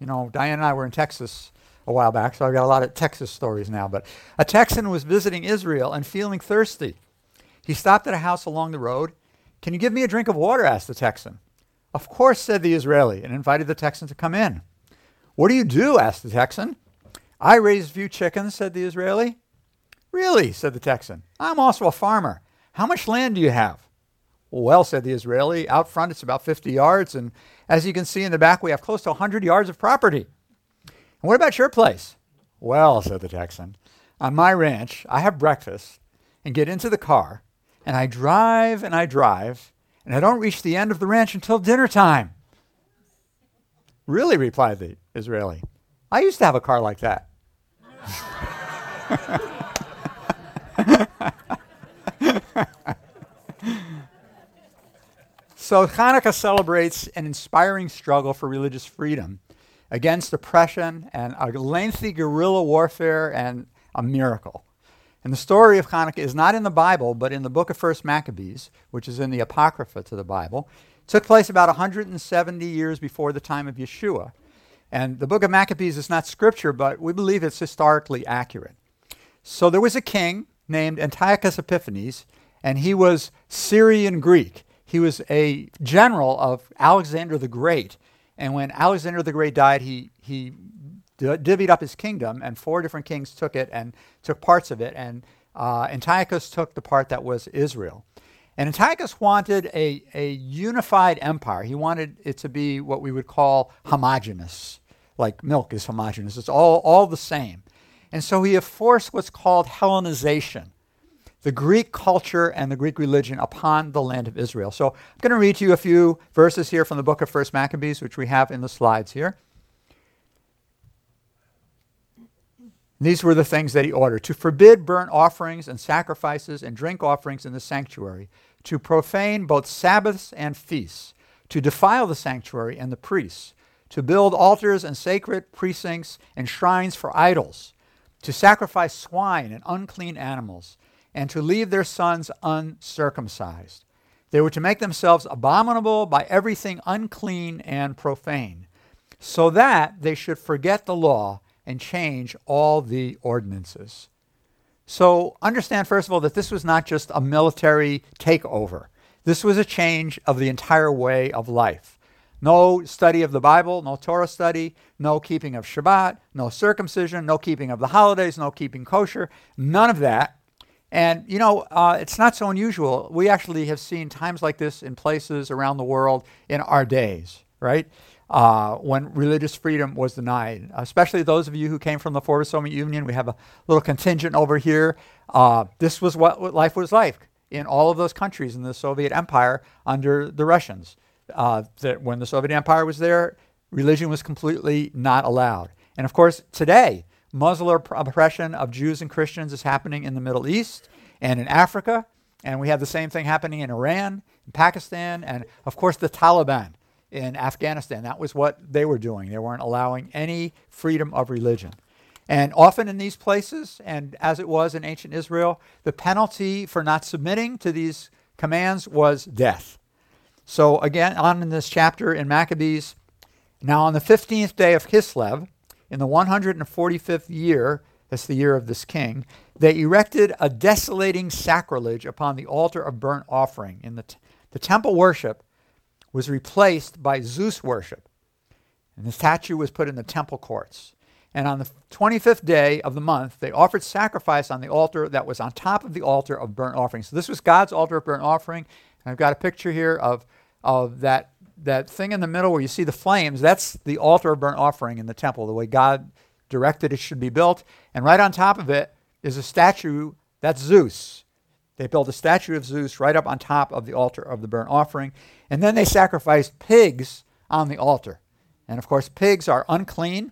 You know, Diane and I were in Texas a while back, so I've got a lot of Texas stories now. But a Texan was visiting Israel and feeling thirsty. He stopped at a house along the road. "Can you give me a drink of water?" asked the Texan. "Of course," said the Israeli, and invited the Texan to come in. "What do you do?" asked the Texan. "I raise a few chickens," said the Israeli. "Really?" said the Texan. "I'm also a farmer. How much land do you have?" "Well," said the Israeli, "out front it's about 50 yards, and as you can see in the back, we have close to 100 yards of property." "And what about your place?" "Well," said the Texan, "on my ranch, I have breakfast and get into the car, and I drive, and I don't reach the end of the ranch until dinner time." "Really?" replied the Israeli. "I used to have a car like that." So Hanukkah celebrates an inspiring struggle for religious freedom against oppression and a lengthy guerrilla warfare and a miracle. And the story of Hanukkah is not in the Bible, but in the book of 1 Maccabees, which is in the Apocrypha to the Bible. It took place about 170 years before the time of Yeshua. And the book of Maccabees is not scripture, but we believe it's historically accurate. So there was a king named Antiochus Epiphanes, and he was Syrian Greek. He was a general of Alexander the Great. And when Alexander the Great died, he divvied up his kingdom, and 4 different kings took it and took parts of it. And Antiochus took the part that was Israel. And Antiochus wanted a unified empire. He wanted it to be what we would call homogeneous, like milk is homogeneous. It's all the same. And so he enforced what's called Hellenization, the Greek culture and the Greek religion upon the land of Israel. So I'm going to read to you a few verses here from the book of 1 Maccabees, which we have in the slides here. These were the things that he ordered: to forbid burnt offerings and sacrifices and drink offerings in the sanctuary, to profane both Sabbaths and feasts, to defile the sanctuary and the priests, to build altars and sacred precincts and shrines for idols, to sacrifice swine and unclean animals, and to leave their sons uncircumcised. They were to make themselves abominable by everything unclean and profane, so that they should forget the law and change all the ordinances. So understand, first of all, that this was not just a military takeover. This was a change of the entire way of life. No study of the Bible, no Torah study, no keeping of Shabbat, no circumcision, no keeping of the holidays, no keeping kosher, none of that. And, you know, it's not so unusual. We actually have seen times like this in places around the world in our days, right? When religious freedom was denied, especially those of you who came from the former Soviet Union. We have a little contingent over here. This was what life was like in all of those countries in the Soviet Empire under the Russians. That when the Soviet Empire was there, religion was completely not allowed. And of course, today, Muslim oppression of Jews and Christians is happening in the Middle East and in Africa. And we have the same thing happening in Iran, in Pakistan, and of course the Taliban in Afghanistan. That was what they were doing. They weren't allowing any freedom of religion. And often in these places, and as it was in ancient Israel, the penalty for not submitting to these commands was death. So again, on in this chapter in Maccabees, now on the 15th day of Kislev, in the 145th year, that's the year of this king, they erected a desolating sacrilege upon the altar of burnt offering. In the temple worship was replaced by Zeus worship, and the statue was put in the temple courts. And on the 25th day of the month, they offered sacrifice on the altar that was on top of the altar of burnt offering. So this was God's altar of burnt offering. And I've got a picture here of that thing in the middle where you see the flames. That's the altar of burnt offering in the temple, the way God directed it should be built. And right on top of it is a statue. That's Zeus. They built a statue of Zeus right up on top of the altar of the burnt offering. And then they sacrificed pigs on the altar. And of course, pigs are unclean.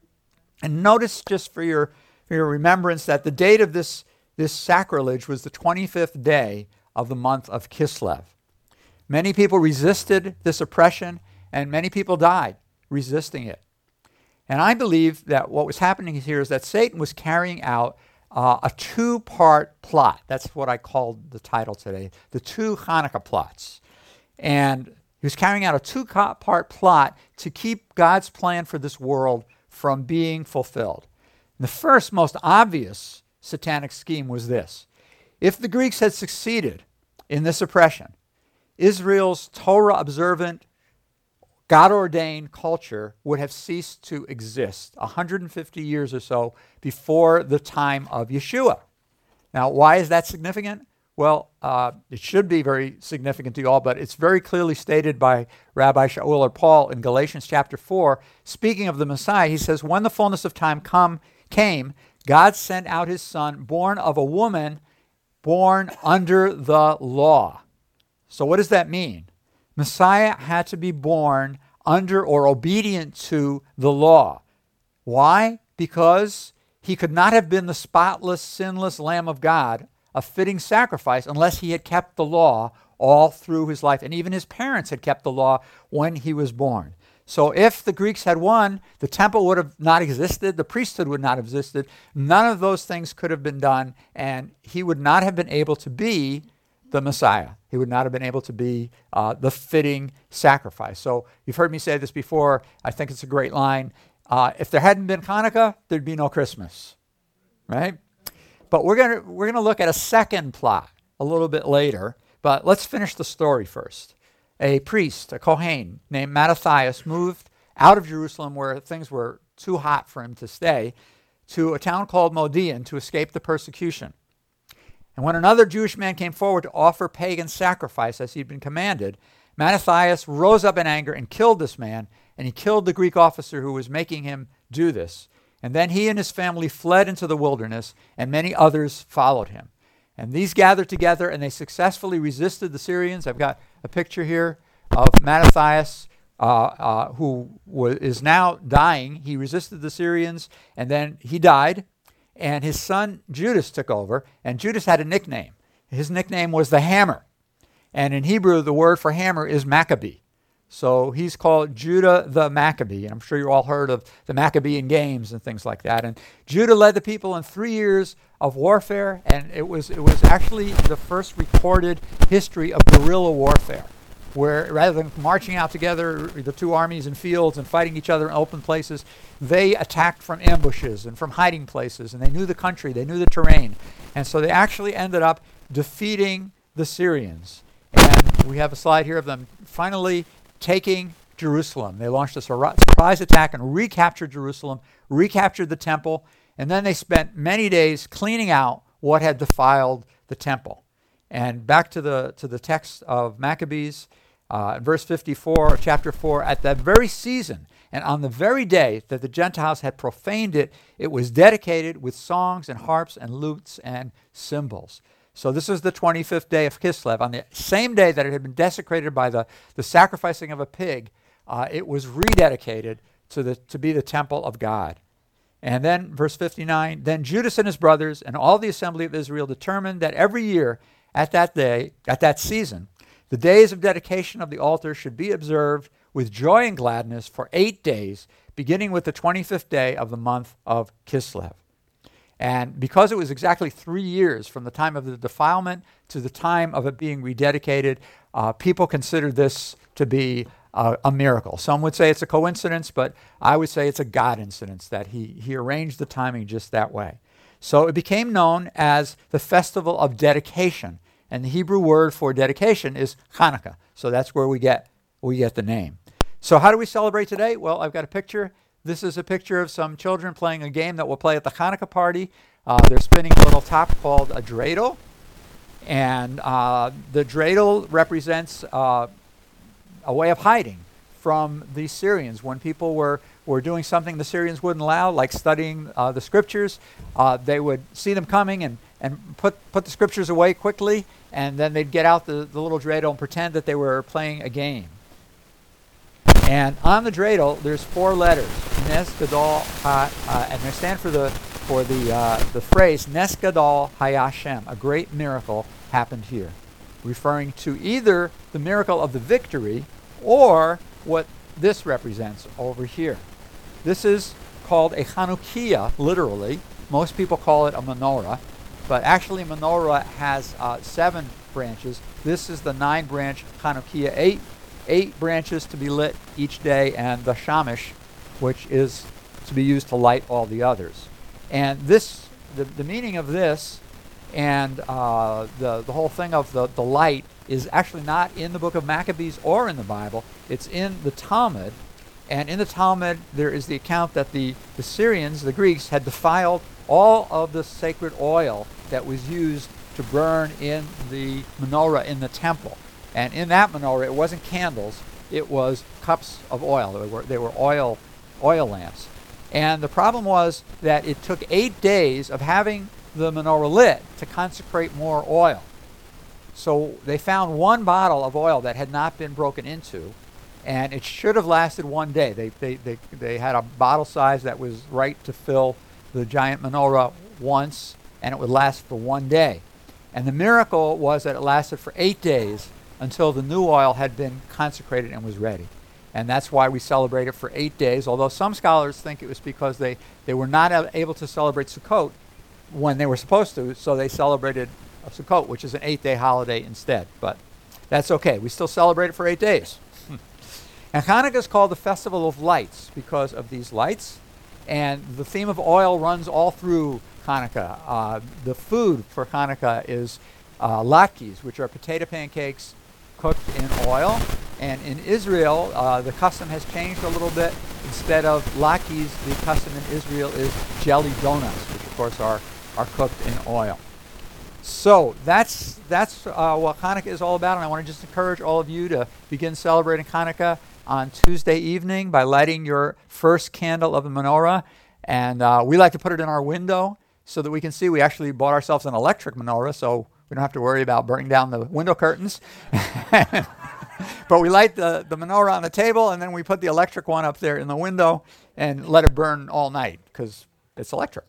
And notice, just for your remembrance, that the date of this sacrilege was the 25th day of the month of Kislev. Many people resisted this oppression, and many people died resisting it. And I believe that what was happening here is that Satan was carrying out a two-part plot. That's what I called the title today, the two Hanukkah plots. And He was carrying out a two-part plot to keep God's plan for this world from being fulfilled. And the first, most obvious satanic scheme was this. If the Greeks had succeeded in this oppression, Israel's Torah-observant, God-ordained culture would have ceased to exist 150 years or so before the time of Yeshua. Now, why is that significant? Well, it should be very significant to you all, but it's very clearly stated by Rabbi Shaul or Paul in Galatians chapter 4. Speaking of the Messiah, he says, when the fullness of time came, God sent out his son, born of a woman, born under the law. So what does that mean? Messiah had to be born under or obedient to the law. Why? Because he could not have been the spotless, sinless Lamb of God, a fitting sacrifice, unless he had kept the law all through his life. And even his parents had kept the law when he was born. So if the Greeks had won, the temple would have not existed, the priesthood would not have existed, none of those things could have been done, and he would not have been able to be the Messiah. He would not have been able to be the fitting sacrifice. So you've heard me say this before. I think it's a great line. If there hadn't been Hanukkah, there'd be no Christmas, right? But we're gonna look at a second plot a little bit later. But let's finish the story first. A priest, a Kohen named Mattathias, moved out of Jerusalem where things were too hot for him to stay, to a town called Modian to escape the persecution. And when another Jewish man came forward to offer pagan sacrifice as he'd been commanded, Mattathias rose up in anger and killed this man, and he killed the Greek officer who was making him do this. And then he and his family fled into the wilderness, and many others followed him. And these gathered together, and they successfully resisted the Syrians. I've got a picture here of Mattathias, who is now dying. He resisted the Syrians, and then he died. And his son Judas took over, and Judas had a nickname. His nickname was the Hammer. And in Hebrew, the word for hammer is Maccabee. So he's called Judah the Maccabee. And I'm sure you all heard of the Maccabean Games and things like that. And Judah led the people in 3 years of warfare, and it was actually the first recorded history of guerrilla warfare, where rather than marching out together, the two armies in fields and fighting each other in open places, they attacked from ambushes and from hiding places, and they knew the country, they knew the terrain. And so they actually ended up defeating the Syrians. And we have a slide here of them finally taking Jerusalem. They launched a surprise attack and recaptured Jerusalem, recaptured the temple, and then they spent many days cleaning out what had defiled the temple. And back to the text of Maccabees, verse 54 of chapter 4, at that very season and on the very day that the Gentiles had profaned it, it was dedicated with songs and harps and lutes and cymbals. So this is the 25th day of Kislev. On the same day that it had been desecrated by the sacrificing of a pig, it was rededicated to be the temple of God. And then verse 59, then Judas and his brothers and all the assembly of Israel determined that every year at that season, the days of dedication of the altar should be observed with joy and gladness for 8 days, beginning with the 25th day of the month of Kislev. And because it was exactly 3 years from the time of the defilement to the time of it being rededicated, people considered this to be a miracle. Some would say it's a coincidence, but I would say it's a God incidence that he arranged the timing just that way. So it became known as the Festival of Dedication. And the Hebrew word for dedication is Hanukkah. So that's where we get the name. So how do we celebrate today? Well, I've got a picture. This is a picture of some children playing a game that we'll play at the Hanukkah party. They're spinning a little top called a dreidel. And the dreidel represents a way of hiding from the Syrians. When people were doing something the Syrians wouldn't allow, like studying the scriptures, they would see them coming and put the scriptures away quickly, and then they'd get out the little dreidel and pretend that they were playing a game. And on the dreidel, there's 4 letters, Nes Gadol and they stand for the phrase Nes Gadol Hayashem, a great miracle happened here, referring to either the miracle of the victory or what this represents over here. This is called a Chanukiah, literally. Most people call it a menorah, but actually a menorah has 7 branches. This is the 9-branch Chanukiah, 8 branches to be lit each day, and the shamash, which is to be used to light all the others. And this, the meaning of this, and the whole thing of the light is actually not in the book of Maccabees or in the Bible. It's in the Talmud. And in the Talmud, there is the account that the Syrians, the Greeks, had defiled all of the sacred oil that was used to burn in the menorah in the temple. And in that menorah, it wasn't candles, it was cups of oil. They were oil lamps. And the problem was that it took 8 days of having the menorah lit to consecrate more oil. So they found 1 bottle of oil that had not been broken into, and it should have lasted 1 day. They had a bottle size that was right to fill the giant menorah once, and it would last for 1 day. And the miracle was that it lasted for 8 days until the new oil had been consecrated and was ready. And that's why we celebrate it for 8 days, although some scholars think it was because they were not able to celebrate Sukkot when they were supposed to, so they celebrated Sukkot, which is an 8-day holiday instead. But that's okay. We still celebrate it for 8 days. And Hanukkah is called the Festival of Lights because of these lights. And the theme of oil runs all through Hanukkah. The food for Hanukkah is latkes, which are potato pancakes cooked in oil. And in Israel, the custom has changed a little bit. Instead of latkes, the custom in Israel is jelly donuts, which of course are cooked in oil. So that's what Hanukkah is all about, and I want to just encourage all of you to begin celebrating Hanukkah on Tuesday evening by lighting your first candle of the menorah. And we like to put it in our window so that we can see. We actually bought ourselves an electric menorah, so we don't have to worry about burning down the window curtains. But we light the menorah on the table, and then we put the electric one up there in the window and let it burn all night because it's electric.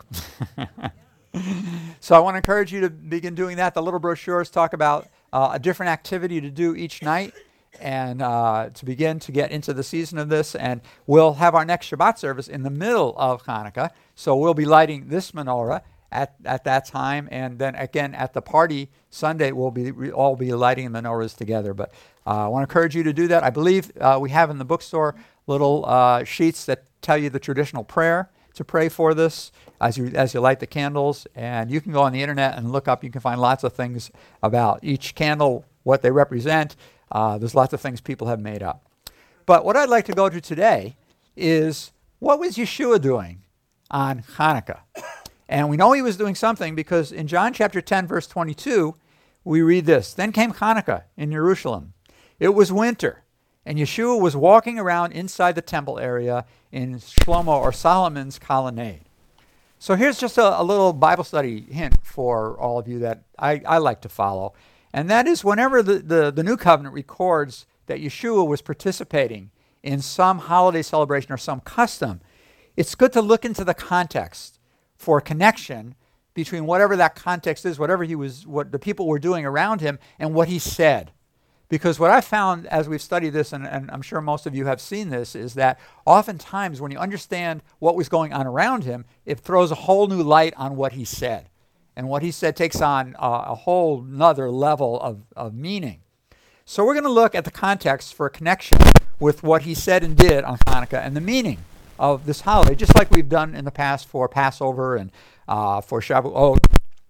So I want to encourage you to begin doing that. The little brochures talk about a different activity to do each night and to begin to get into the season of this. And we'll have our next Shabbat service in the middle of Hanukkah. So we'll be lighting this menorah at that time. And then again at the party Sunday, we'll all be lighting menorahs together. But I want to encourage you to do that. I believe we have in the bookstore little sheets that tell you the traditional prayer to pray for this as you light the candles. And you can go on the internet and look up. You can find lots of things about each candle, what they represent. There's lots of things people have made up. But what I'd like to go to today is, what was Yeshua doing on Hanukkah? And we know he was doing something because in John chapter 10, verse 22, we read this: "Then came Hanukkah in Jerusalem. It was winter, and Yeshua was walking around inside the temple area in Shlomo or Solomon's colonnade." So here's just a little Bible study hint for all of you that I like to follow. And that is, whenever the New Covenant records that Yeshua was participating in some holiday celebration or some custom, it's good to look into the context for a connection between whatever that context is, what the people were doing around him, and what he said. Because what I found as we've studied this, and I'm sure most of you have seen this, is that oftentimes when you understand what was going on around him, it throws a whole new light on what he said. And what he said takes on a whole nother level of meaning. So we're going to look at the context for a connection with what he said and did on Hanukkah and the meaning of this holiday, just like we've done in the past for Passover and for Shavuot.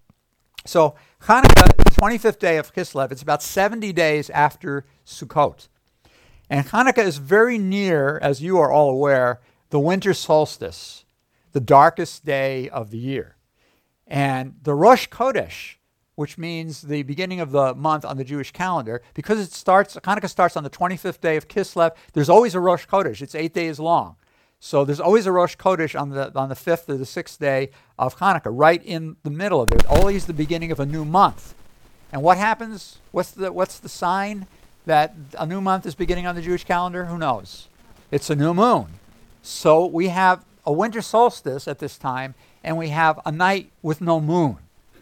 So Hanukkah, the 25th day of Kislev, it's about 70 days after Sukkot. And Hanukkah is very near, as you are all aware, the winter solstice, the darkest day of the year. And the Rosh Chodesh, which means the beginning of the month on the Jewish calendar, because Hanukkah starts on the 25th day of Kislev, there's always a Rosh Chodesh. It's 8 days long. So there's always a Rosh Chodesh on the 5th or the 6th day of Hanukkah, right in the middle of it. Always the beginning of a new month. And what happens? What's the sign that a new month is beginning on the Jewish calendar? Who knows? It's a new moon. So we have a winter solstice at this time, and we have a night with no moon.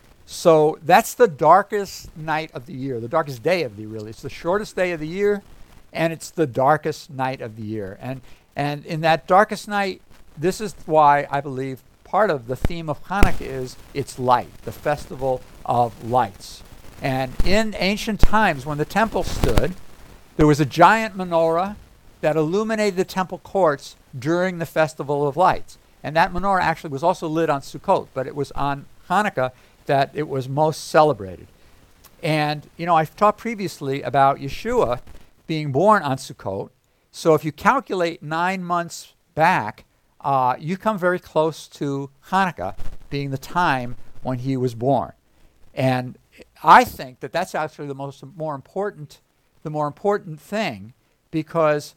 So that's the darkest night of the year, the darkest day of the year, really. It's the shortest day of the year, and it's the darkest night of the year. And in that darkest night, this is why I believe part of the theme of Hanukkah is it's light, the festival of lights. And in ancient times, when the temple stood, There was a giant menorah that illuminated the temple courts during the Festival of Lights. And that menorah actually was also lit on Sukkot, but it was on Hanukkah that it was most celebrated. And, I've talked previously about Yeshua being born on Sukkot. So if you calculate 9 months back, you come very close to Hanukkah being the time when he was born. And I think that that's actually the more important thing, because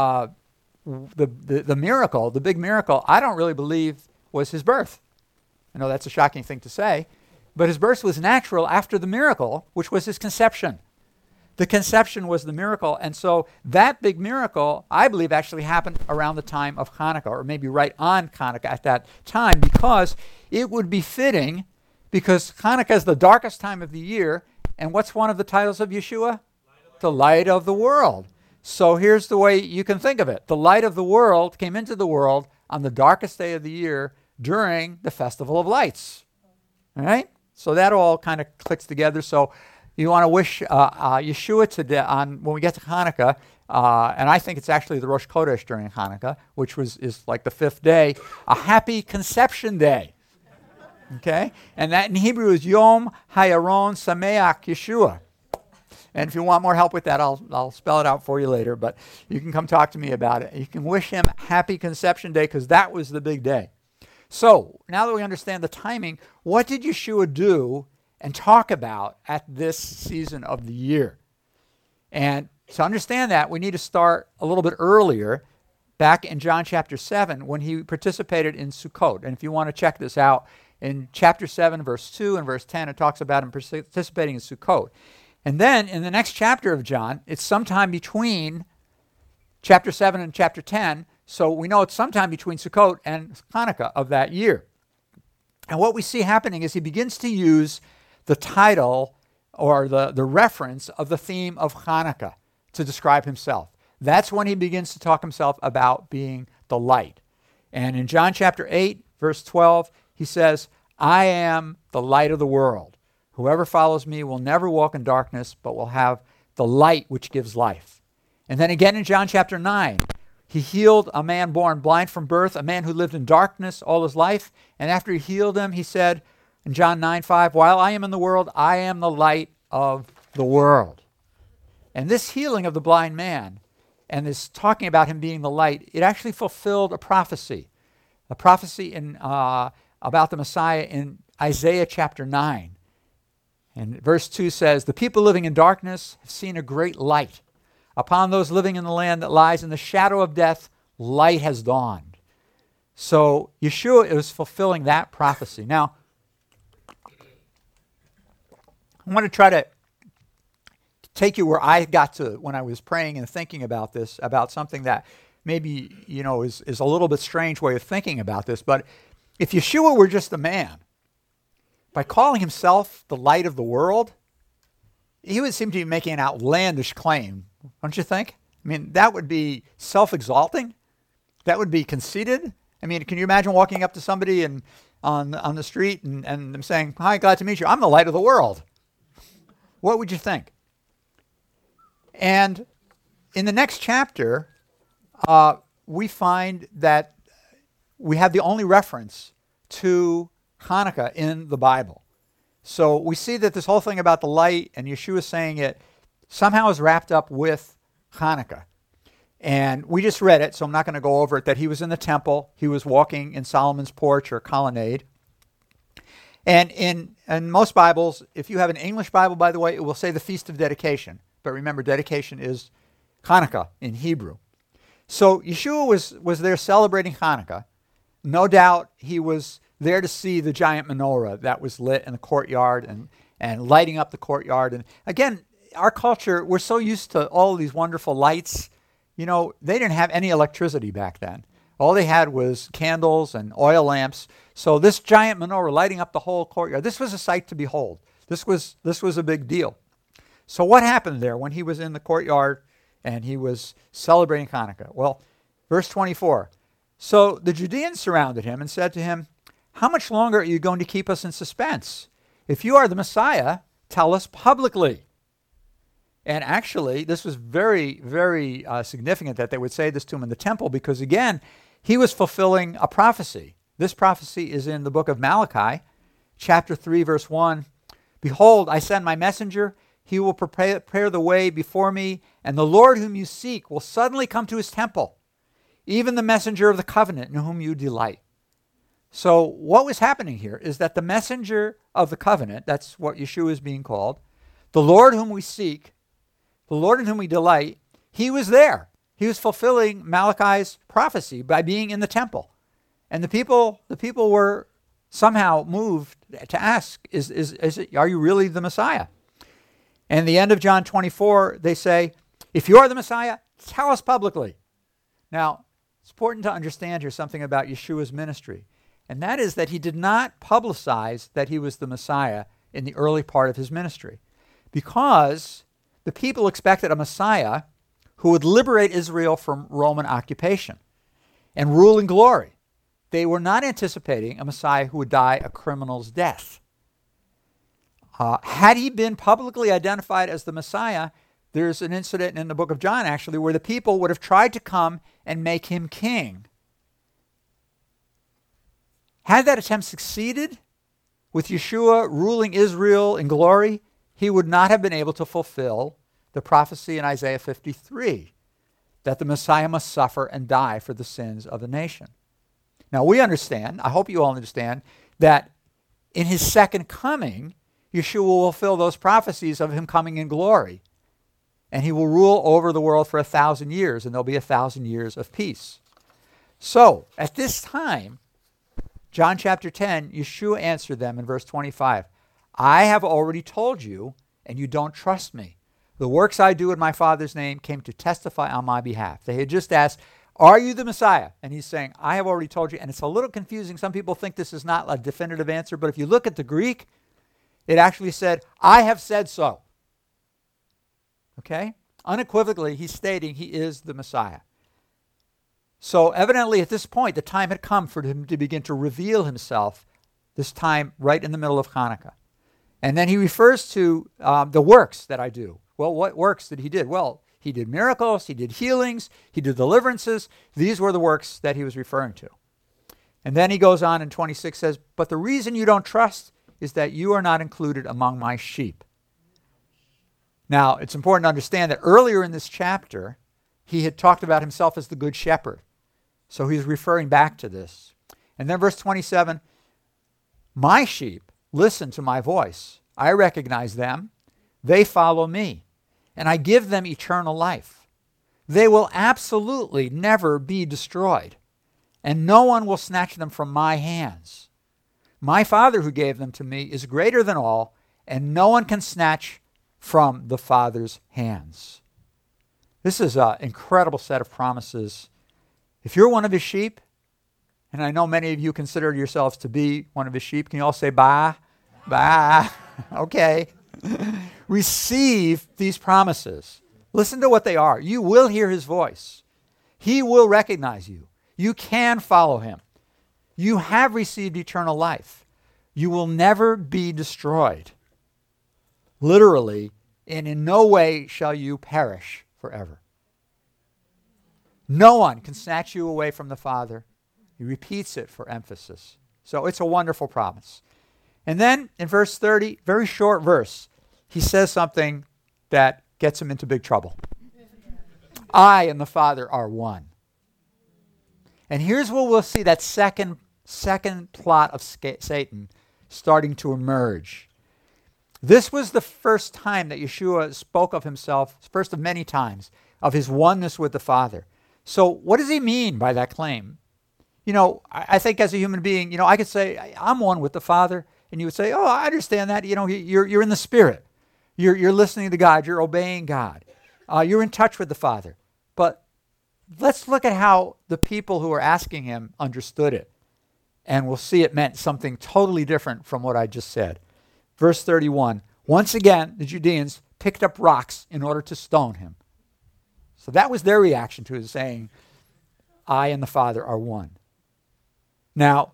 the miracle, the big miracle, I don't really believe was his birth. I know that's a shocking thing to say, but his birth was natural after the miracle, which was his conception. The conception was the miracle, and so that big miracle, I believe, actually happened around the time of Hanukkah, or maybe right on Hanukkah at that time, because it would be fitting, because Hanukkah is the darkest time of the year, and what's one of the titles of Yeshua? The light of the world. So here's the way you can think of it. The light of the world came into the world on the darkest day of the year during the Festival of Lights. All right? So that all kind of clicks together. So you want to wish Yeshua today when we get to Hanukkah, and I think it's actually the Rosh Chodesh during Hanukkah, which is like the 5th day, a happy conception day. Okay? And that in Hebrew is Yom Hayaron Sameach Yeshua. And if you want more help with that, I'll spell it out for you later, but you can come talk to me about it. You can wish him happy conception day, because that was the big day. So now that we understand the timing, what did Yeshua do and talk about at this season of the year? And to understand that, we need to start a little bit earlier, back in John chapter 7, when he participated in Sukkot. And if you want to check this out, in chapter 7, verse 2 and verse 10, it talks about him participating in Sukkot. And then in the next chapter of John, it's sometime between chapter 7 and chapter 10, so we know it's sometime between Sukkot and Hanukkah of that year. And what we see happening is he begins to use the title or the reference of the theme of Hanukkah to describe himself. That's when he begins to talk himself about being the light. And in John chapter 8, verse 12, he says, "I am the light of the world. Whoever follows me will never walk in darkness, but will have the light which gives life." And then again in John chapter 9, he healed a man born blind from birth, a man who lived in darkness all his life. And after he healed him, he said in John 9:5, "While I am in the world, I am the light of the world." And this healing of the blind man and this talking about him being the light, it actually fulfilled a prophecy about the Messiah in Isaiah chapter 9. And verse 2 says, "The people living in darkness have seen a great light. Upon those living in the land that lies in the shadow of death, light has dawned." So Yeshua is fulfilling that prophecy. Now, I want to try to take you where I got to when I was praying and thinking about this, about something that maybe, is a little bit strange way of thinking about this. But if Yeshua were just a man, by calling himself the light of the world, he would seem to be making an outlandish claim, don't you think? I mean, that would be self-exalting. That would be conceited. I mean, can you imagine walking up to somebody on the street and them saying, "Hi, glad to meet you. I'm the light of the world." What would you think? And in the next chapter, we find that we have the only reference to Hanukkah in the Bible. So we see that this whole thing about the light and Yeshua saying it somehow is wrapped up with Hanukkah. And we just read it, so I'm not going to go over it, that he was in the temple. He was walking in Solomon's porch or colonnade. And in most Bibles, if you have an English Bible, by the way, it will say the Feast of Dedication. But remember, dedication is Hanukkah in Hebrew. So Yeshua was there celebrating Hanukkah. No doubt he was there to see the giant menorah that was lit in the courtyard and lighting up the courtyard. And again, our culture, we're so used to all of these wonderful lights. They didn't have any electricity back then. All they had was candles and oil lamps. So this giant menorah lighting up the whole courtyard, this was a sight to behold. This was a big deal. So what happened there when he was in the courtyard and he was celebrating Hanukkah? Well, verse 24. "So the Judeans surrounded him and said to him, 'How much longer are you going to keep us in suspense? If you are the Messiah, tell us publicly.' And actually, this was very, very significant that they would say this to him in the temple because, again, he was fulfilling a prophecy. This prophecy is in the book of Malachi, chapter 3, verse 1. Behold, I send my messenger. He will prepare the way before me, and the Lord whom you seek will suddenly come to his temple, even the messenger of the covenant in whom you delight. So what was happening here is that the messenger of the covenant, that's what Yeshua is being called, the Lord whom we seek, the Lord in whom we delight, he was there. He was fulfilling Malachi's prophecy by being in the temple. And the people were somehow moved to ask, are you really the Messiah? And the end of John 24, they say, if you are the Messiah, tell us publicly. Now, it's important to understand here something about Yeshua's ministry. And that is that he did not publicize that he was the Messiah in the early part of his ministry. Because the people expected a Messiah who would liberate Israel from Roman occupation and rule in glory. They were not anticipating a Messiah who would die a criminal's death. Had he been publicly identified as the Messiah, there's an incident in the book of John, actually, where the people would have tried to come and make him king. Had that attempt succeeded, with Yeshua ruling Israel in glory, he would not have been able to fulfill the prophecy in Isaiah 53, that the Messiah must suffer and die for the sins of the nation. Now we understand, I hope you all understand, that in his second coming, Yeshua will fulfill those prophecies of him coming in glory. And he will rule over the world for 1,000 years, and there'll be 1,000 years of peace. So, at this time, John chapter 10, Yeshua answered them in verse 25, I have already told you, and you don't trust me. The works I do in my Father's name came to testify on my behalf. They had just asked, are you the Messiah? And he's saying, I have already told you. And it's a little confusing. Some people think this is not a definitive answer, but if you look at the Greek, it actually said, I have said so. Okay? Unequivocally, he's stating he is the Messiah. So evidently at this point, the time had come for him to begin to reveal himself, this time right in the middle of Hanukkah. And then he refers to the works that I do. Well, what works did he do? Well, he did miracles, he did healings, he did deliverances. These were the works that he was referring to. And then he goes on in 26, says, but the reason you don't trust is that you are not included among my sheep. Now, it's important to understand that earlier in this chapter, he had talked about himself as the good shepherd. So he's referring back to this. And then verse 27, my sheep listen to my voice. I recognize them. They follow me. And I give them eternal life. They will absolutely never be destroyed. And no one will snatch them from my hands. My Father who gave them to me is greater than all, and no one can snatch from the Father's hands. This is an incredible set of promises. If you're one of his sheep, and I know many of you consider yourselves to be one of his sheep, can you all say bah? Bah. Okay. Receive these promises. Listen to what they are. You will hear his voice. He will recognize you. You can follow him. You have received eternal life. You will never be destroyed. Literally, and in no way shall you perish forever. No one can snatch you away from the Father. He repeats it for emphasis. So it's a wonderful promise. And then in verse 30, very short verse, he says something that gets him into big trouble. I and the Father are one. And here's where we'll see that second plot of Satan starting to emerge. This was the first time that Yeshua spoke of himself, first of many times, of his oneness with the Father. So what does he mean by that claim? You know, I think as a human being, you know, I could say, I'm one with the Father, and you would say, oh, I understand that. You know, you're in the Spirit. You're listening to God. You're obeying God. You're in touch with the Father. But let's look at how the people who are asking him understood it. And we'll see it meant something totally different from what I just said. Verse 31, once again, the Judeans picked up rocks in order to stone him. So that was their reaction to his saying, I and the Father are one. Now,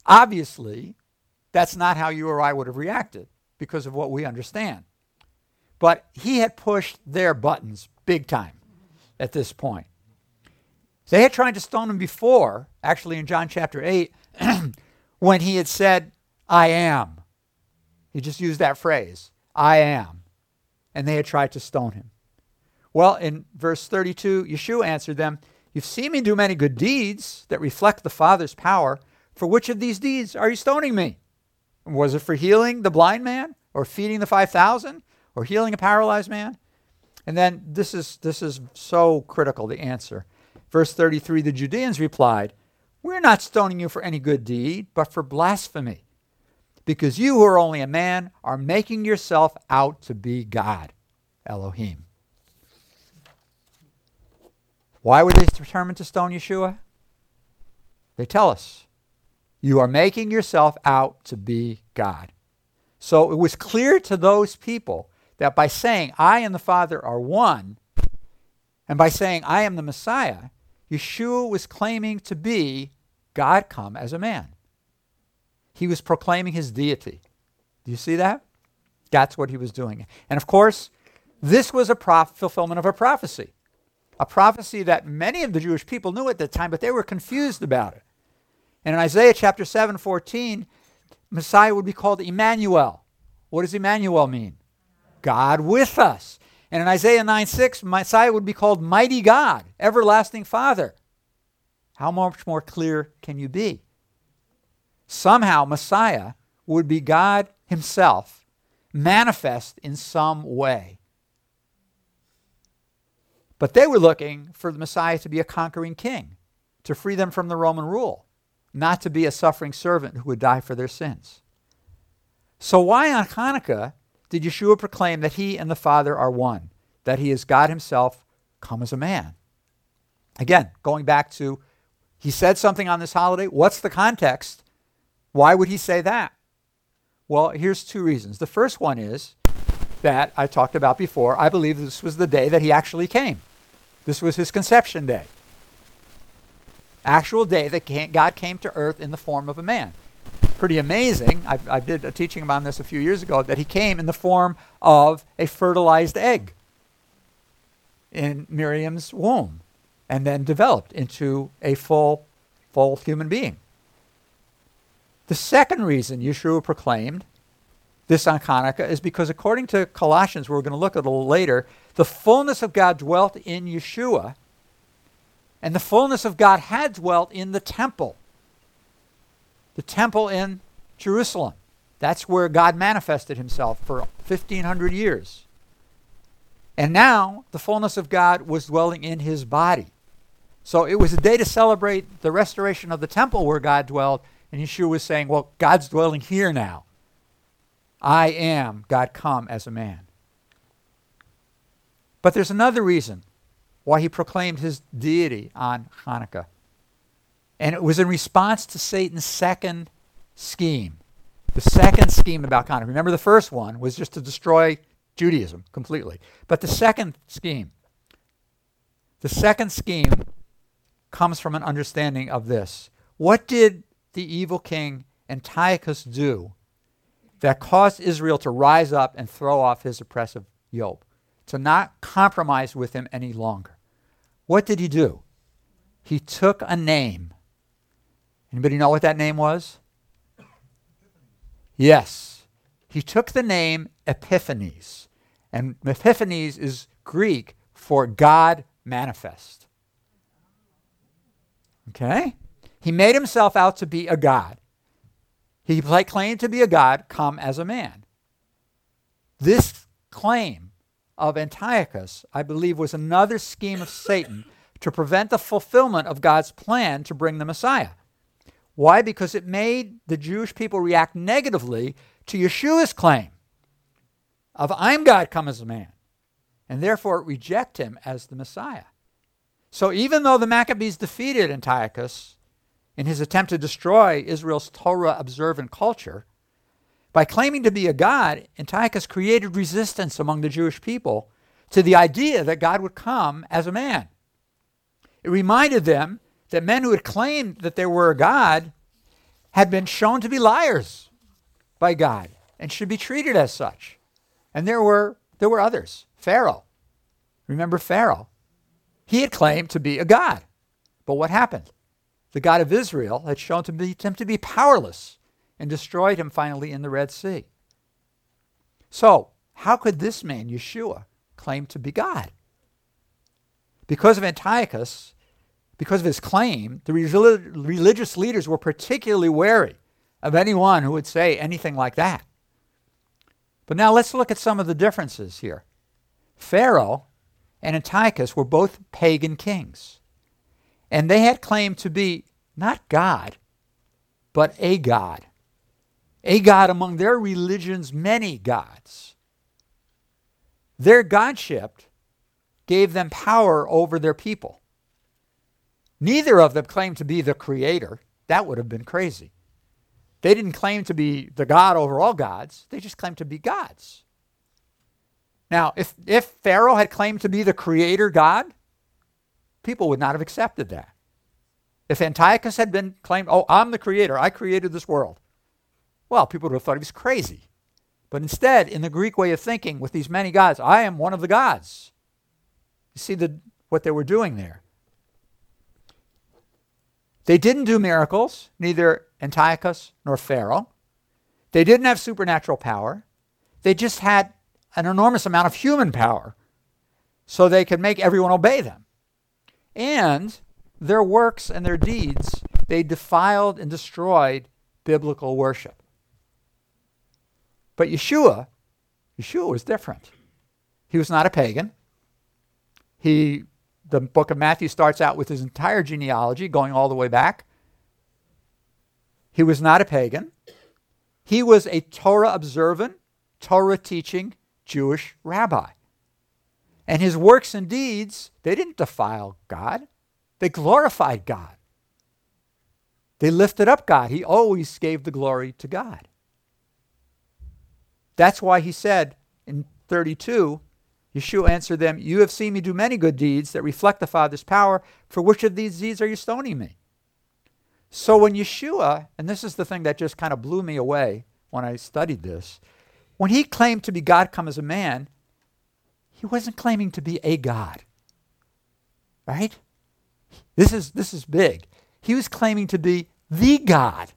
obviously, that's not how you or I would have reacted because of what we understand. But he had pushed their buttons big time at this point. They had tried to stone him before, actually in John chapter 8, when he had said, I am. He just used that phrase, I am. And they had tried to stone him. Well, in verse 32, Yeshua answered them, you've seen me do many good deeds that reflect the Father's power. For which of these deeds are you stoning me? Was it for healing the blind man, or feeding the 5,000, or healing a paralyzed man? And then this is so critical, the answer. Verse 33, the Judeans replied, we're not stoning you for any good deed, but for blasphemy, because you who are only a man are making yourself out to be God, Elohim. Why were they determined to stone Yeshua? They tell us, you are making yourself out to be God. So it was clear to those people that by saying, I and the Father are one, and by saying, I am the Messiah, Yeshua was claiming to be God come as a man. He was proclaiming his deity. Do you see that? That's what he was doing. And of course, this was a fulfillment of a prophecy that many of the Jewish people knew at the time, but they were confused about it. And in Isaiah chapter 7:14, Messiah would be called Emmanuel. What does Emmanuel mean? God with us. And in Isaiah 9:6, Messiah would be called Mighty God, Everlasting Father. How much more clear can you be? Somehow Messiah would be God himself, manifest in some way. But they were looking for the Messiah to be a conquering king, to free them from the Roman rule, not to be a suffering servant who would die for their sins. So why on Hanukkah did Yeshua proclaim that he and the Father are one, that he is God himself come as a man? Again, going back to, he said something on this holiday. What's the context? Why would he say that? Well, here's two reasons. The first one is that I talked about before. I believe this was the day that he actually came. This was his conception day. Actual day that God came to earth in the form of a man. Pretty amazing. I did a teaching on this a few years ago, that he came in the form of a fertilized egg in Miriam's womb and then developed into a full human being. The second reason Yeshua proclaimed this on Hanukkah is because according to Colossians, we're going to look at a little later, the fullness of God dwelt in Yeshua, and the fullness of God had dwelt in the temple in Jerusalem. That's where God manifested himself for 1,500 years. And now the fullness of God was dwelling in his body. So it was a day to celebrate the restoration of the temple where God dwelled, and Yeshua was saying, well, God's dwelling here now. I am God come as a man. But there's another reason why he proclaimed his deity on Hanukkah. And it was in response to Satan's second scheme. The second scheme about Hanukkah. Remember, the first one was just to destroy Judaism completely. But the second scheme comes from an understanding of this. What did the evil king Antiochus do that caused Israel to rise up and throw off his oppressive yoke, to not compromise with him any longer? What did he do? He took a name. Anybody know what that name was? Yes. He took the name Epiphanes. And Epiphanes is Greek for God manifest. Okay? He made himself out to be a god. He claimed to be a god come as a man. This claim of Antiochus, I believe, was another scheme of Satan to prevent the fulfillment of God's plan to bring the Messiah. Why? Because it made the Jewish people react negatively to Yeshua's claim of I'm God come as a man, and therefore reject him as the Messiah. So even though the Maccabees defeated Antiochus in his attempt to destroy Israel's Torah-observant culture, by claiming to be a god, Antiochus created resistance among the Jewish people to the idea that God would come as a man. It reminded them that men who had claimed that they were a god had been shown to be liars by God and should be treated as such. And there were there were others. Pharaoh. Remember Pharaoh? He had claimed to be a god. But what happened? The God of Israel had shown him to be powerless and destroyed him finally in the Red Sea. So, how could this man, Yeshua, claim to be God? Because of Antiochus, because of his claim, the religious leaders were particularly wary of anyone who would say anything like that. But now let's look at some of the differences here. Pharaoh and Antiochus were both pagan kings. And they had claimed to be not God, but a god. A god among their religion's many gods. Their godship gave them power over their people. Neither of them claimed to be the creator. That would have been crazy. They didn't claim to be the God over all gods. They just claimed to be gods. Now, if Pharaoh had claimed to be the creator God, people would not have accepted that. If Antiochus had been claimed, oh, I'm the creator, I created this world, well, people would have thought he was crazy. But instead, in the Greek way of thinking, with these many gods, I am one of the gods. You see what they were doing there. They didn't do miracles, neither Antiochus nor Pharaoh. They didn't have supernatural power. They just had an enormous amount of human power so they could make everyone obey them. And their works and their deeds, they defiled and destroyed biblical worship. But Yeshua was different. He was not a pagan. The book of Matthew starts out with his entire genealogy going all the way back. He was not a pagan. He was a Torah-observant, Torah-teaching Jewish rabbi. And his works and deeds, they didn't defile God. They glorified God. They lifted up God. He always gave the glory to God. That's why he said in 32, Yeshua answered them, you have seen me do many good deeds that reflect the Father's power. For which of these deeds are you stoning me? So when Yeshua, and this is the thing that just kind of blew me away when I studied this, when he claimed to be God come as a man, he wasn't claiming to be a God. Right? This is big. He was claiming to be the God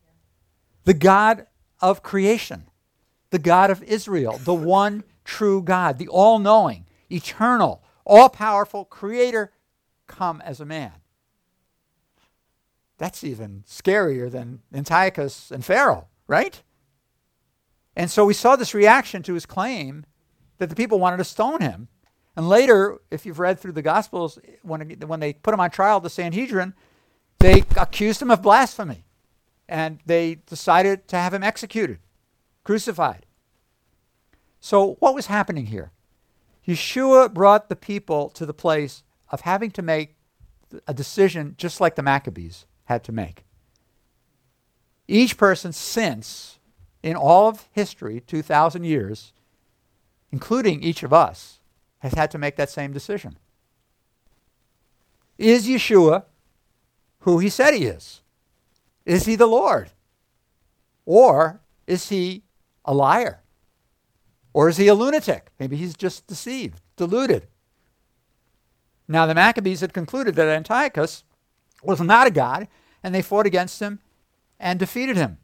of creation, the God of Israel, the one true God, the all-knowing, eternal, all-powerful creator come as a man. That's even scarier than Antiochus and Pharaoh, right? And so we saw this reaction to his claim that the people wanted to stone him. And later, if you've read through the Gospels, when they put him on trial at the Sanhedrin, they accused him of blasphemy. And they decided to have him executed, crucified. So what was happening here? Yeshua brought the people to the place of having to make a decision just like the Maccabees had to make. Each person since, in all of history, 2,000 years, including each of us, has had to make that same decision. Is Yeshua who he said he is? Is he the Lord? Or is he a liar? Or is he a lunatic? Maybe he's just deceived, deluded. Now the Maccabees had concluded that Antiochus was not a god, and they fought against him and defeated him.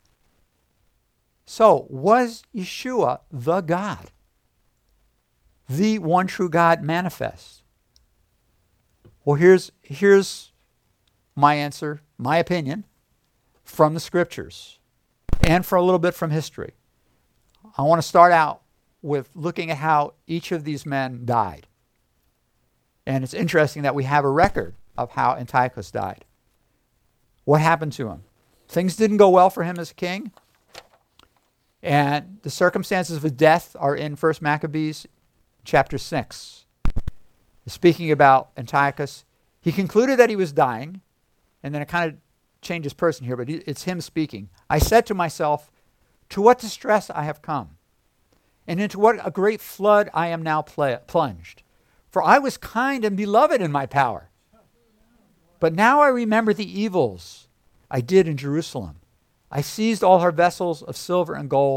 So, was Yeshua the God? The one true God manifest? Well, here's my answer, my opinion, from the scriptures, and for a little bit from history. I want to start out with looking at how each of these men died. And it's interesting that we have a record of how Antiochus died. What happened to him? Things didn't go well for him as king. And the circumstances of his death are in 1 Maccabees chapter 6. Speaking about Antiochus, he concluded that he was dying, and then it kind of changes person here, but it's him speaking. I said to myself, to what distress I have come, and into what a great flood I am now plunged. For I was kind and beloved in my power. But now I remember the evils I did in Jerusalem. I seized all her vessels of silver and gold,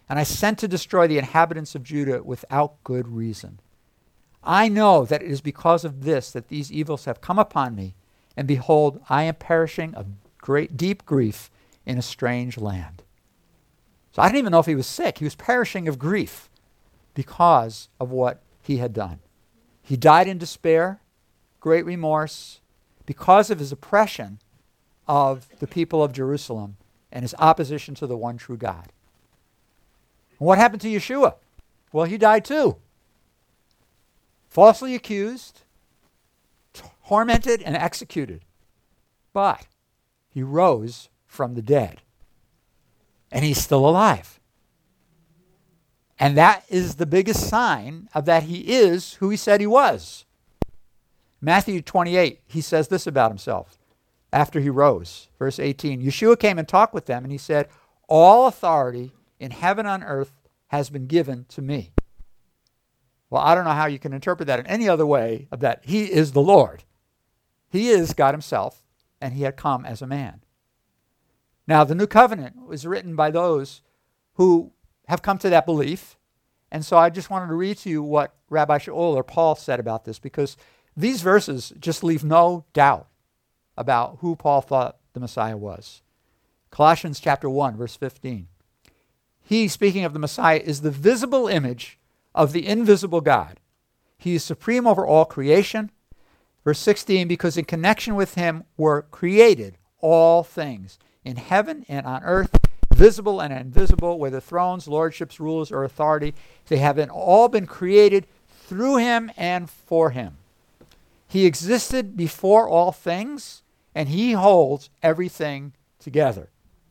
and I sent to destroy the inhabitants of Judah without good reason. I know that it is because of this that these evils have come upon me, and behold, I am perishing of great deep grief in a strange land. So I didn't even know if he was sick. He was perishing of grief because of what he had done. He died in despair, great remorse, because of his oppression of the people of Jerusalem and his opposition to the one true God. And what happened to Yeshua? Well, he died too. Falsely accused, tormented, and executed. But he rose from the dead. And he's still alive. And that is the biggest sign of that he is who he said he was. Matthew 28, he says this about himself after he rose. Verse 18, Yeshua came and talked with them, and he said, all authority in heaven and on earth has been given to me. Well, I don't know how you can interpret that in any other way of that he is the Lord. He is God himself, and he had come as a man. Now, the new covenant was written by those who have come to that belief. And so I just wanted to read to you what Rabbi Shaul or Paul said about this, because these verses just leave no doubt about who Paul thought the Messiah was. Colossians chapter 1, verse 15. He, speaking of the Messiah, is the visible image of the invisible God. He is supreme over all creation. Verse 16, because in connection with him were created all things in heaven and on earth, visible and invisible, whether thrones, lordships, rulers, or authority. They have all been created through him and for him. He existed before all things, and he holds everything together.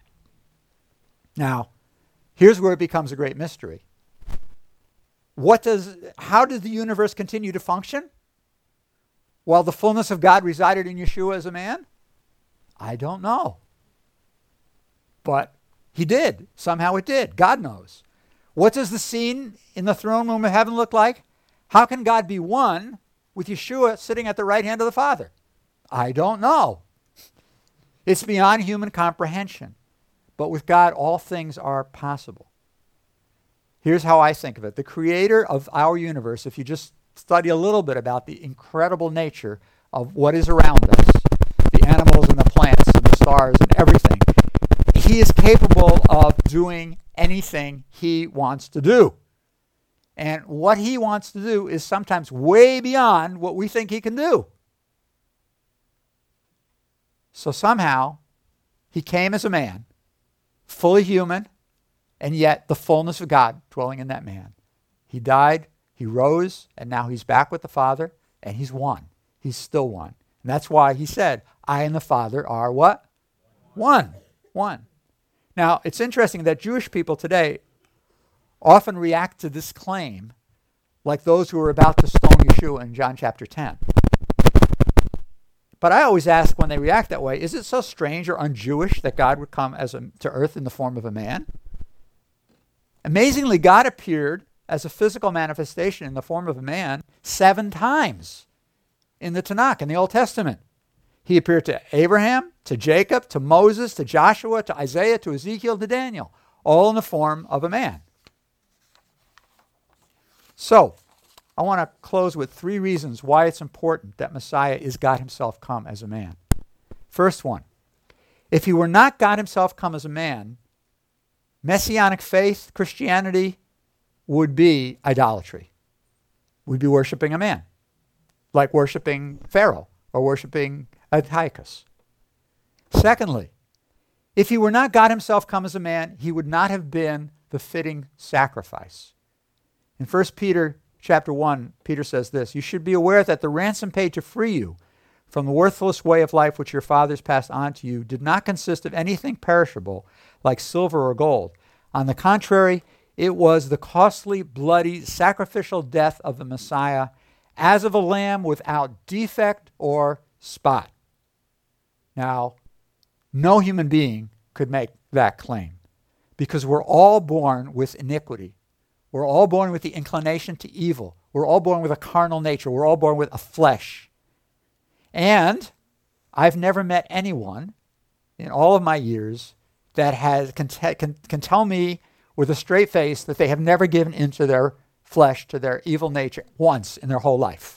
Now, here's where it becomes a great mystery. How does the universe continue to function while the fullness of God resided in Yeshua as a man? I don't know. But he did. Somehow it did. God knows. What does the scene in the throne room of heaven look like? How can God be one with Yeshua sitting at the right hand of the Father? I don't know. It's beyond human comprehension. But with God, all things are possible. Here's how I think of it. The creator of our universe, if you just study a little bit about the incredible nature of what is around us, the animals and the plants and the stars and everything, he is capable of doing anything he wants to do. And what he wants to do is sometimes way beyond what we think he can do. So somehow, he came as a man, fully human, and yet the fullness of God dwelling in that man. He died, he rose, and now he's back with the Father, and he's one. He's still one. And that's why he said, I and the Father are what? One. One. Now, it's interesting that Jewish people today often react to this claim like those who were about to stone Yeshua in John chapter 10. But I always ask when they react that way, is it so strange or un-Jewish that God would come to earth in the form of a man? Amazingly, God appeared as a physical manifestation in the form of a man 7 times in the Tanakh, in the Old Testament. He appeared to Abraham, to Jacob, to Moses, to Joshua, to Isaiah, to Ezekiel, to Daniel, all in the form of a man. So, I want to close with 3 reasons why it's important that Messiah is God himself come as a man. First one, if he were not God himself come as a man, Messianic faith, Christianity, would be idolatry. We'd be worshiping a man, like worshiping Pharaoh or worshiping Antiochus. Secondly, if he were not God himself come as a man, he would not have been the fitting sacrifice. In 1 Peter chapter 1, Peter says this, you should be aware that the ransom paid to free you from the worthless way of life which your fathers passed on to you did not consist of anything perishable like silver or gold. On the contrary, it was the costly, bloody, sacrificial death of the Messiah as of a lamb without defect or spot. Now, no human being could make that claim because we're all born with iniquity. We're all born with the inclination to evil. We're all born with a carnal nature. We're all born with a flesh. And I've never met anyone in all of my years that can tell me with a straight face that they have never given into their flesh, to their evil nature, once in their whole life.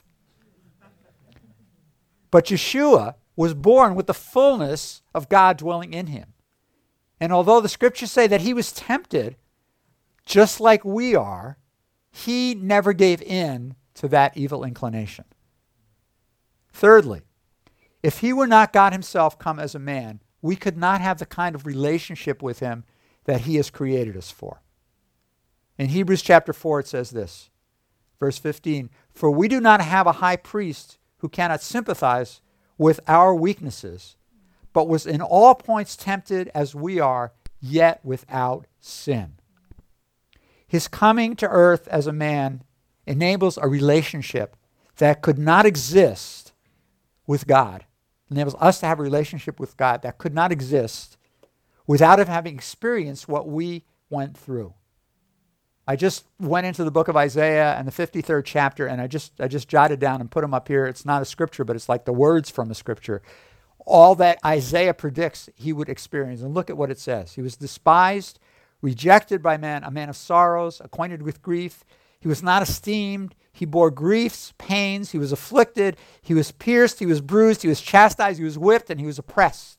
But Yeshua was born with the fullness of God dwelling in him. And although the scriptures say that he was tempted just like we are, he never gave in to that evil inclination. Thirdly, if he were not God himself come as a man, we could not have the kind of relationship with him that he has created us for. In Hebrews chapter 4, it says this, verse 15, "For we do not have a high priest who cannot sympathize with our weaknesses, but was in all points tempted as we are, yet without sin." His coming to earth as a man enables a relationship that could not exist with God. Enables us to have a relationship with God that could not exist without him having experienced what we went through. I just went into the book of Isaiah and the 53rd chapter, and I just jotted down and put them up here. It's not a scripture, but it's like the words from a scripture. All that Isaiah predicts he would experience. And look at what it says. He was despised, rejected by men, a man of sorrows, acquainted with grief. He was not esteemed. He bore griefs, pains. He was afflicted. He was pierced. He was bruised. He was chastised. He was whipped, and he was oppressed.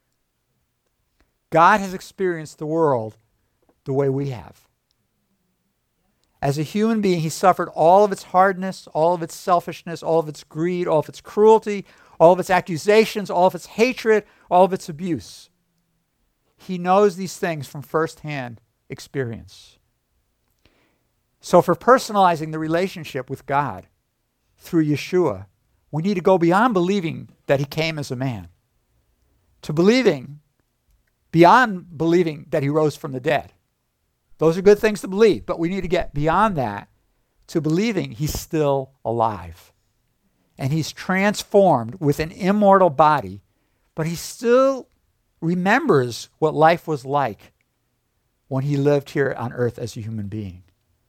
God has experienced the world the way we have. As a human being, he suffered all of its hardness, all of its selfishness, all of its greed, all of its cruelty, all of its accusations, all of its hatred, all of its abuse. He knows these things from firsthand experience. So for personalizing the relationship with God through Yeshua, we need to go beyond believing that he came as a man to beyond believing that he rose from the dead. Those are good things to believe, but we need to get beyond that to believing he's still alive. And he's transformed with an immortal body, but he still remembers what life was like when he lived here on earth as a human being.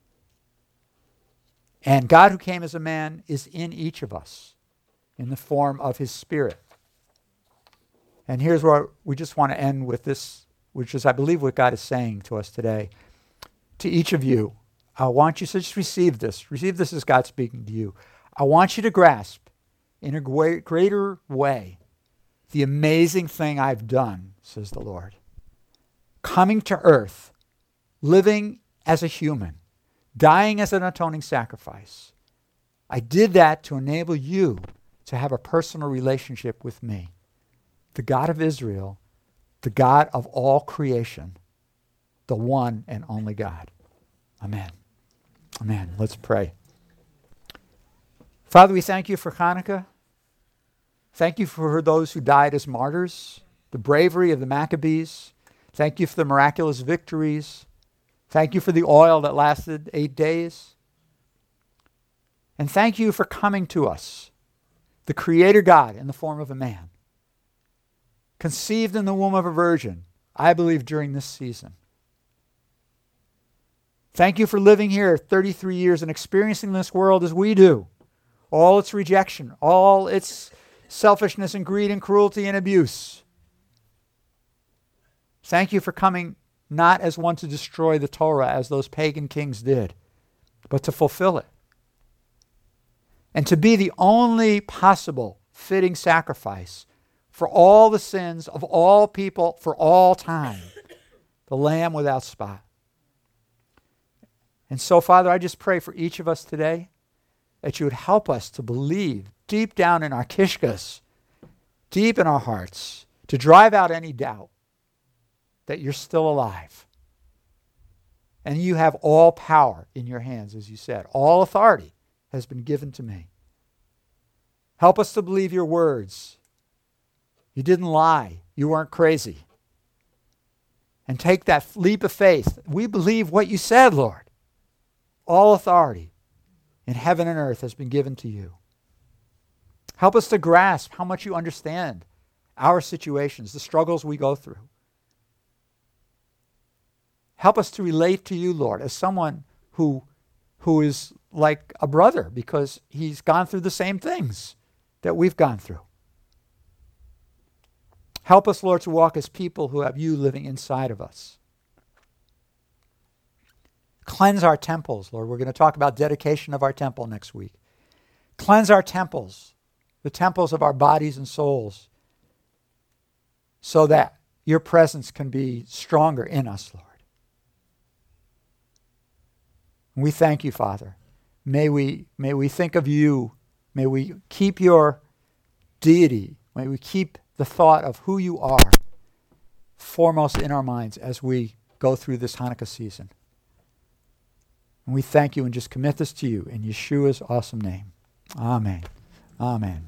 And God who came as a man is in each of us in the form of his Spirit. And here's where we just want to end with this, which is, I believe, what God is saying to us today. To each of you, I want you to just receive this. Receive this as God speaking to you. I want you to grasp in a greater way the amazing thing I've done, says the Lord. Coming to earth, living as a human, dying as an atoning sacrifice. I did that to enable you to have a personal relationship with me, the God of Israel, the God of all creation, the one and only God. Amen. Amen. Let's pray. Father, we thank you for Hanukkah. Thank you for those who died as martyrs, the bravery of the Maccabees. Thank you for the miraculous victories. Thank you for the oil that lasted 8 days. And thank you for coming to us, the Creator God in the form of a man, conceived in the womb of a virgin, I believe, during this season. Thank you for living here 33 years and experiencing this world as we do. All its rejection, all its selfishness and greed and cruelty and abuse. Thank you for coming not as one to destroy the Torah as those pagan kings did, but to fulfill it. And to be the only possible fitting sacrifice for all the sins of all people for all time. The Lamb without spot. And so, Father, I just pray for each of us today that you would help us to believe deep down in our kishkas, deep in our hearts, to drive out any doubt that you're still alive. And you have all power in your hands, as you said. All authority has been given to me. Help us to believe your words. You didn't lie. You weren't crazy. And take that leap of faith. We believe what you said, Lord. All authority in heaven and earth has been given to you. Help us to grasp how much you understand our situations, the struggles we go through. Help us to relate to you, Lord, as someone who is like a brother because he's gone through the same things that we've gone through. Help us, Lord, to walk as people who have you living inside of us. Cleanse our temples, Lord. We're going to talk about dedication of our temple next week. Cleanse our temples, the temples of our bodies and souls, so that your presence can be stronger in us, Lord. And we thank you, Father. May we think of you. May we keep your deity. May we keep the thought of who you are foremost in our minds as we go through this Hanukkah season. And we thank you and just commit this to you in Yeshua's awesome name. Amen. Amen.